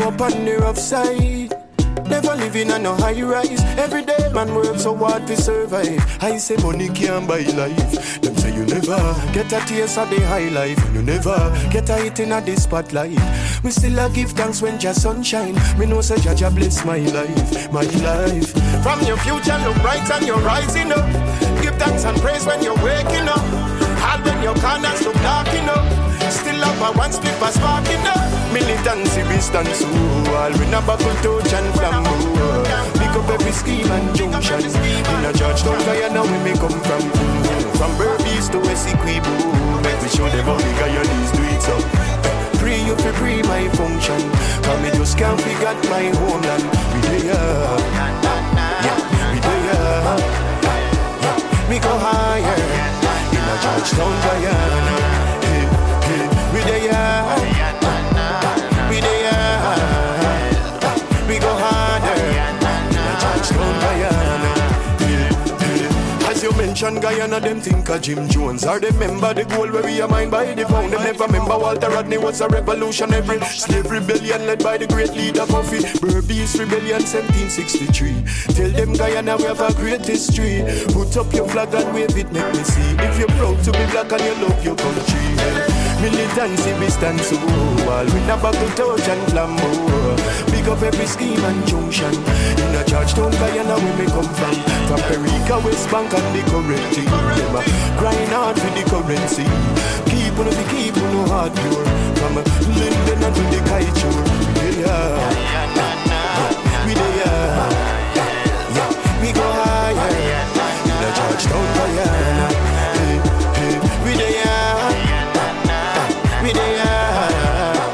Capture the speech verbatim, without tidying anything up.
up on the rough side. Never living on no high rise. Every day man works so hard to survive. I say money can't buy life. Them say you never get a taste of the high life. And you never get a hit in a the spotlight. We still a give thanks when just sunshine. Me know say Jaja bless my life, my life. From your future look bright and you're rising up. Give thanks and praise when you're waking up. Hard when your corners look dark enough. Still up a one split for sparking up. Militancy we stand so all we na buckle touch and flambeau. Pick up every scheme and junction. In a Georgetown Guyana where me come from. From Berbice to Essequibo. Make me show them how the Guyanese do it up. Free you for free my function. Cause me just can't forget my homeland. We there, yeah, we there. Me go higher. In a Georgetown Guyana. We there, we there, we go harder. Touchdown Guyana. As you mentioned Guyana, them think of Jim Jones. Or they remember the goal where we are mined by the pound. They never remember Walter Rodney was a revolutionary. Slave rebellion led by the great leader Coffee. Berbice rebellion seventeen sixty-three. Tell them Guyana we have a great history. Put up your flag and wave it, make me see. If you're proud to be black and you love your country. Militancy we stand so all we na buckle touch and flambeau. Big up every scheme and junction. In a Georgetown Guyana where me come from. From Perica, West Bank and the current team. Grind hard for the currency. Keep on the keep on the hard pure. From